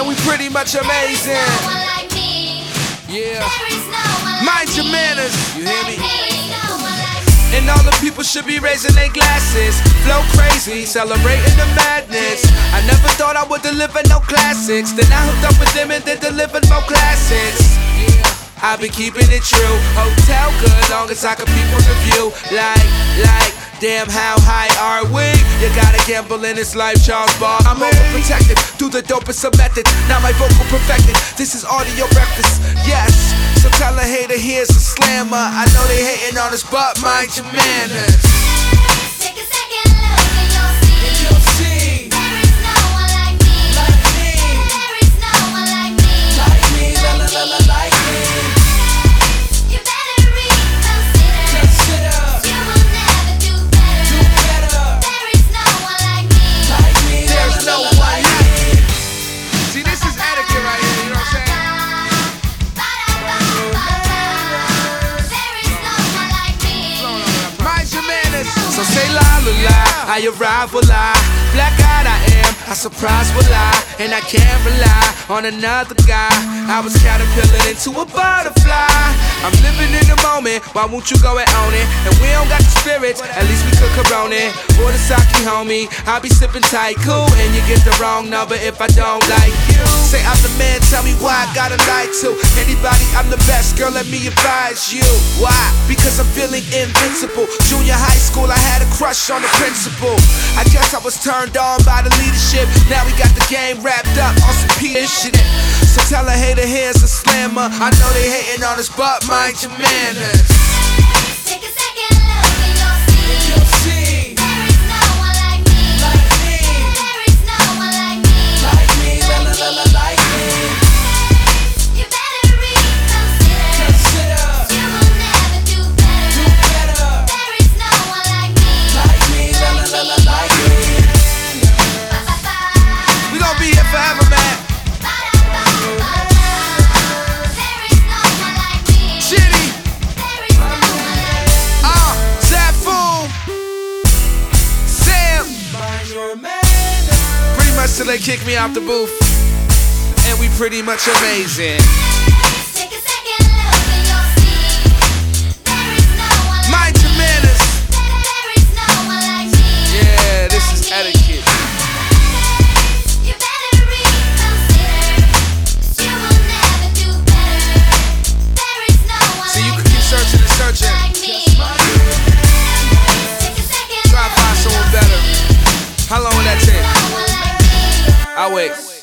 and we pretty much amazing. Yeah, mind your manners, you hear me? And all the people should be raising their glasses. Flow crazy, celebrating the madness. I never thought I would deliver no classics. Then I hooked up with them and then delivered more classics. I've been keeping it true. Hotel good, long as I can peep on the view. Like, damn, how high are we? You gotta gamble in this life, Charles Bar. I'm overprotected, do the dopest of methods. Now my vocal perfected, this is audio breakfast, yes. So tell a hater here's a slammer. I know they hating on us, but mind your manners. Take a second look and you'll see. There is no one like me. There is no one like me. Like me. You better reconsider. You will never do better. There is no one like me. There's no one like me. See, this is etiquette right here, you know what I'm saying? There is no one like me. Mind your manners. So say la la la, I arrive will I. Black eyed I am, I surprise will I. And I can't rely on another guy. I was caterpillar into a butterfly. I'm living in the moment, why won't you go and own it? And we don't got the spirits, at least we could corona it. For the sake, homie, I'll be sipping tight, cool. And you get the wrong number if I don't like you. Say I'm the man, tell me why I gotta lie to anybody, I'm the best, girl, let me advise you. Why? Because I'm feeling invincible. Junior high school, I had a crush on the principal. I guess I was turned on by the leadership. Now we got the game wrapped up on some P shit. So tell a hater here's a slammer. I know they hating on us, but mind your manners. Take a second look and you'll see. There is no one like me. There is no one like me. You better reconsider. You will never do better. There is no one like me. We gon' be here forever, man. There is no one like me. Chitty, There is no one like me. Zafoon, Sam. Pretty much till they kick me out the booth. And we pretty much amazing. Take a second look and you'll see. There is no one like Mind your manners. There is no one like me. Yeah, this is etiquette. You better reconsider. You will never do better. There is no one See, you like can keep searching and searching. like me. Take a second Try to find someone better. How long will that take? No one like me. I'll wait.